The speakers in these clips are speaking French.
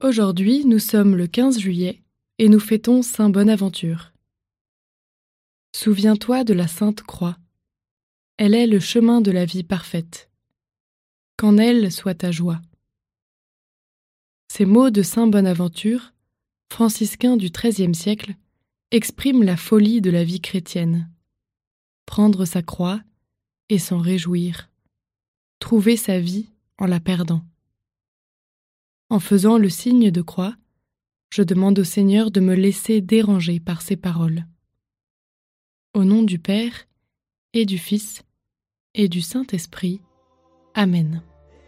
Aujourd'hui, nous sommes le 15 juillet et nous fêtons Saint Bonaventure. Souviens-toi de la Sainte Croix. Elle est le chemin de la vie parfaite. Qu'en elle soit ta joie. Ces mots de Saint Bonaventure, franciscain du XIIIe siècle, expriment la folie de la vie chrétienne. Prendre sa croix et s'en réjouir. Trouver sa vie en la perdant. En faisant le signe de croix, je demande au Seigneur de me laisser déranger par ces paroles. Au nom du Père, et du Fils, et du Saint-Esprit. Amen.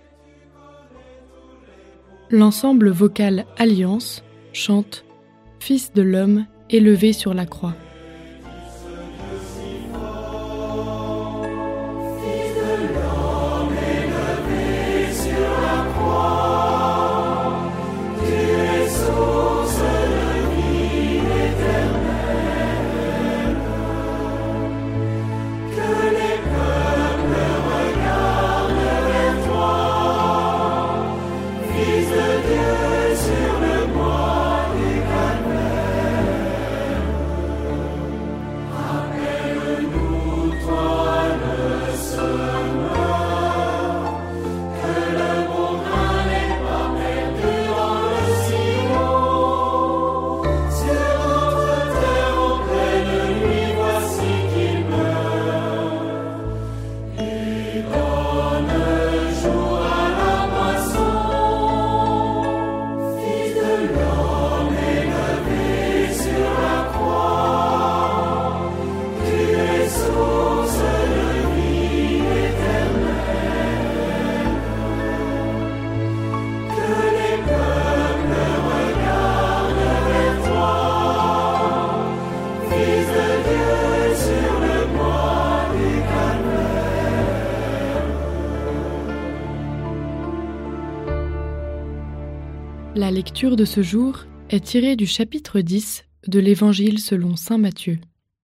L'ensemble vocal Alliance chante « Fils de l'homme élevé sur la croix ». La lecture de ce jour est tirée du chapitre 10 de l'Évangile selon saint Matthieu.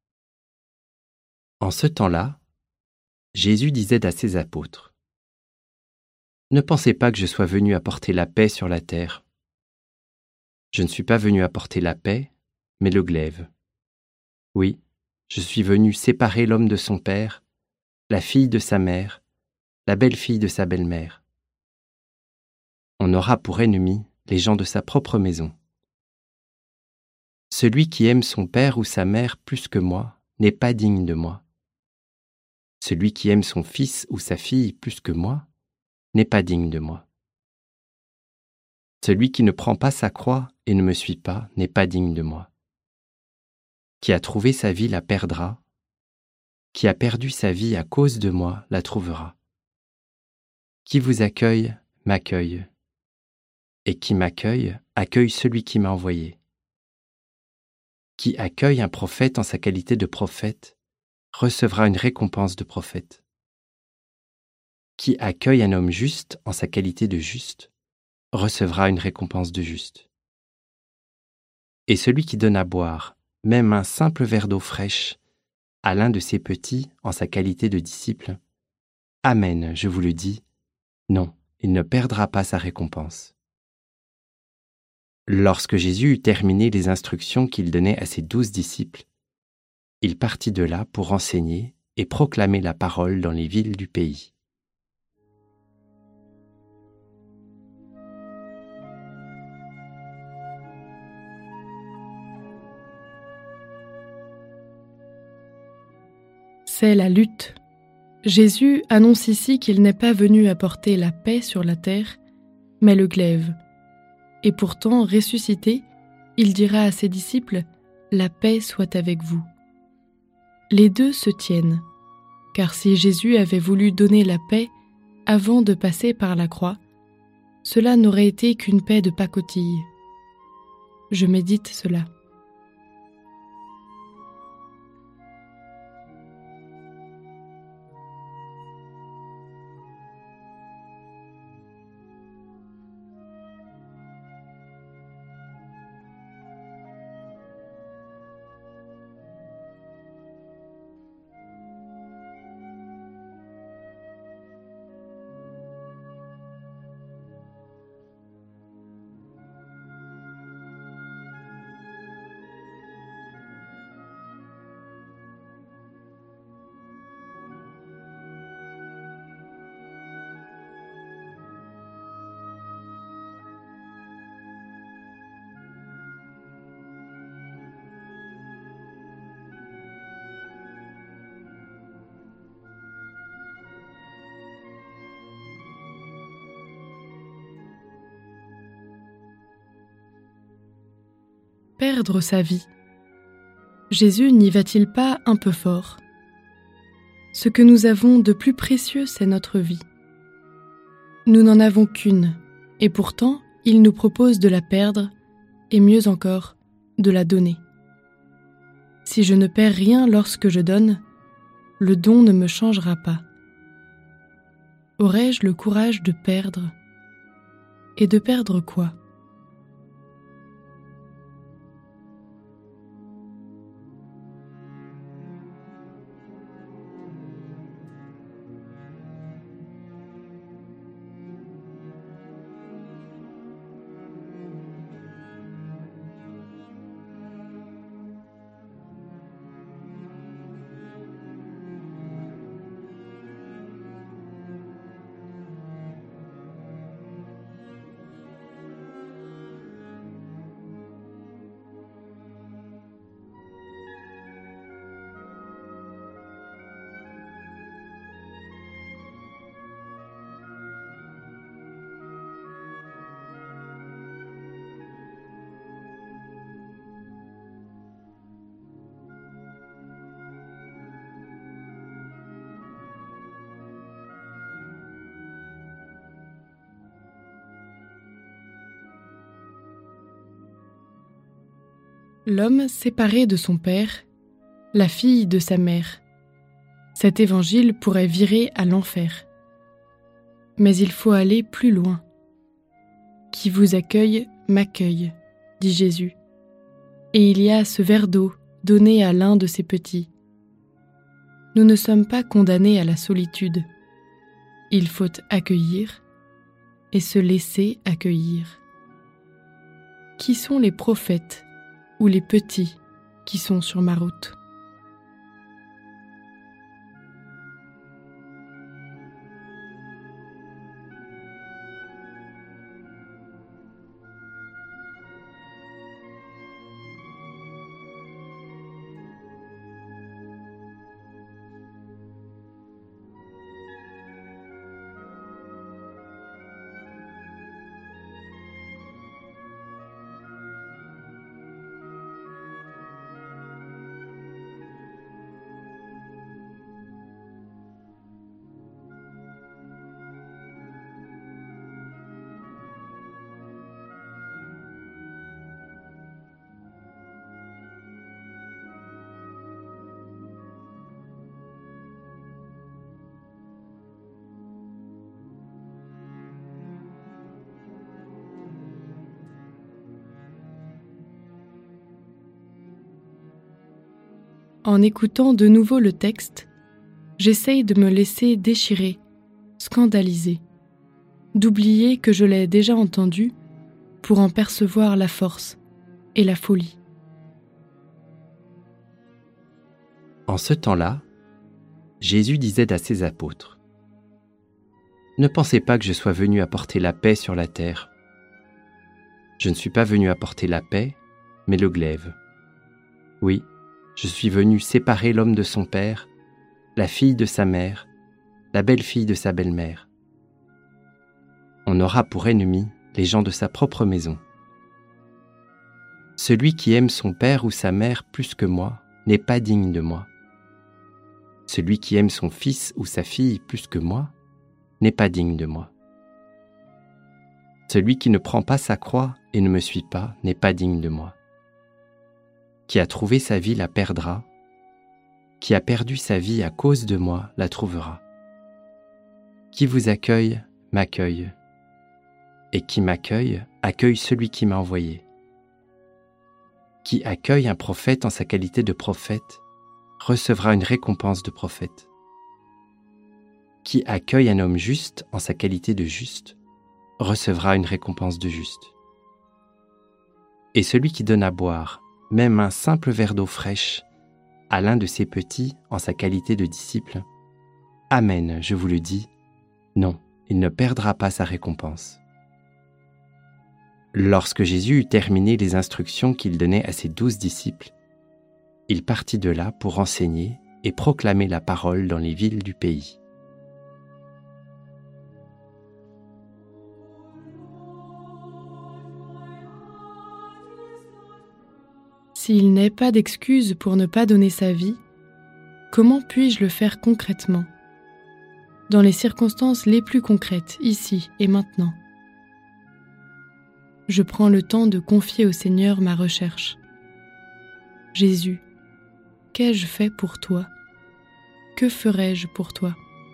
En ce temps-là, Jésus disait à ses apôtres : « Ne pensez pas que je sois venu apporter la paix sur la terre. Je ne suis pas venu apporter la paix, mais le glaive. Oui, je suis venu séparer l'homme de son père, la fille de sa mère, la belle-fille de sa belle-mère. On aura pour ennemis les gens de sa propre maison. Celui qui aime son père ou sa mère plus que moi n'est pas digne de moi. Celui qui aime son fils ou sa fille plus que moi n'est pas digne de moi. Celui qui ne prend pas sa croix et ne me suit pas n'est pas digne de moi. Qui a trouvé sa vie la perdra. Qui a perdu sa vie à cause de moi la trouvera. Qui vous accueille, m'accueille. Et qui m'accueille, accueille celui qui m'a envoyé. Qui accueille un prophète en sa qualité de prophète, recevra une récompense de prophète. Qui accueille un homme juste en sa qualité de juste, recevra une récompense de juste. Et celui qui donne à boire, même un simple verre d'eau fraîche, à l'un de ses petits en sa qualité de disciple, Amen, je vous le dis, non, il ne perdra pas sa récompense. Lorsque Jésus eut terminé les instructions qu'il donnait à ses 12 disciples, il partit de là pour enseigner et proclamer la parole dans les villes du pays. C'est la lutte. Jésus annonce ici qu'il n'est pas venu apporter la paix sur la terre, mais le glaive. Et pourtant, ressuscité, il dira à ses disciples « La paix soit avec vous ». Les deux se tiennent, car si Jésus avait voulu donner la paix avant de passer par la croix, cela n'aurait été qu'une paix de pacotille. Je médite cela. perdre sa vie. Jésus n'y va-t-il pas un peu fort ? Ce que nous avons de plus précieux, c'est notre vie. Nous n'en avons qu'une, et pourtant, il nous propose de la perdre, et mieux encore, de la donner. Si je ne perds rien lorsque je donne, le don ne me changera pas. Aurais-je le courage de perdre ? Et de perdre quoi ? L'homme séparé de son père, la fille de sa mère. Cet évangile pourrait virer à l'enfer. Mais il faut aller plus loin. Qui vous accueille, m'accueille, dit Jésus. Et il y a ce verre d'eau donné à l'un de ses petits. Nous ne sommes pas condamnés à la solitude. Il faut accueillir et se laisser accueillir. Qui sont les prophètes ou les petits qui sont sur ma route ? En écoutant de nouveau le texte, j'essaye de me laisser déchirer, scandaliser, d'oublier que je l'ai déjà entendu pour en percevoir la force et la folie. En ce temps-là, Jésus disait à ses apôtres : « Ne pensez pas que je sois venu apporter la paix sur la terre. Je ne suis pas venu apporter la paix, mais le glaive. Oui, je suis venu séparer l'homme de son père, la fille de sa mère, la belle-fille de sa belle-mère. On aura pour ennemis les gens de sa propre maison. Celui qui aime son père ou sa mère plus que moi n'est pas digne de moi. Celui qui aime son fils ou sa fille plus que moi n'est pas digne de moi. Celui qui ne prend pas sa croix et ne me suit pas n'est pas digne de moi. Qui a trouvé sa vie la perdra, qui a perdu sa vie à cause de moi la trouvera. Qui vous accueille, m'accueille, et qui m'accueille, accueille celui qui m'a envoyé. Qui accueille un prophète en sa qualité de prophète, recevra une récompense de prophète. Qui accueille un homme juste en sa qualité de juste, recevra une récompense de juste. Et celui qui donne à boire, même un simple verre d'eau fraîche, à l'un de ses petits en sa qualité de disciple, amen, je vous le dis, non, il ne perdra pas sa récompense. » Lorsque Jésus eut terminé les instructions qu'il donnait à ses 12 disciples, il partit de là pour enseigner et proclamer la parole dans les villes du pays. S'il n'est pas d'excuse pour ne pas donner sa vie, comment puis-je le faire concrètement, dans les circonstances les plus concrètes, ici et maintenant? Je prends le temps de confier au Seigneur ma recherche. Jésus, qu'ai-je fait pour toi? Que ferai-je pour toi?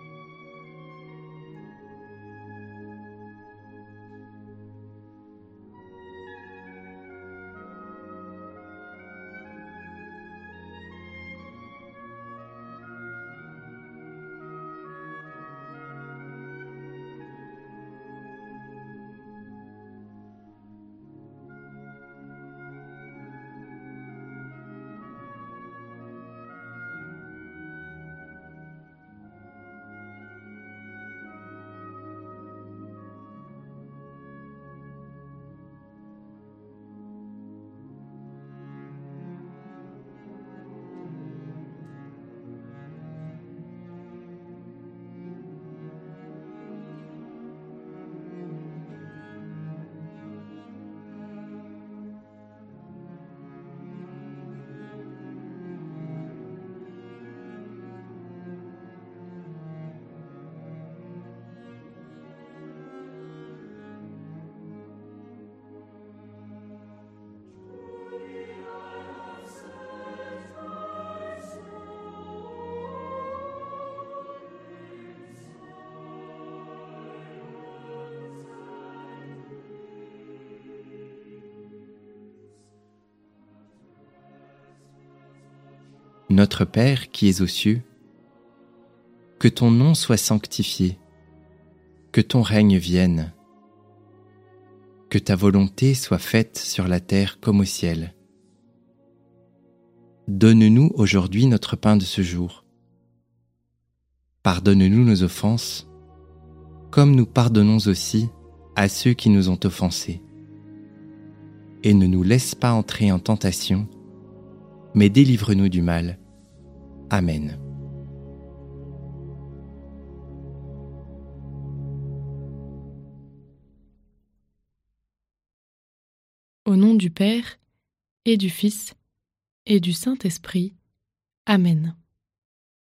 Notre Père qui es aux cieux, que ton nom soit sanctifié, que ton règne vienne, que ta volonté soit faite sur la terre comme au ciel. Donne-nous aujourd'hui notre pain de ce jour. Pardonne-nous nos offenses, comme nous pardonnons aussi à ceux qui nous ont offensés. Et ne nous laisse pas entrer en tentation, mais délivre-nous du mal. Amen. Au nom du Père, et du Fils, et du Saint-Esprit. Amen.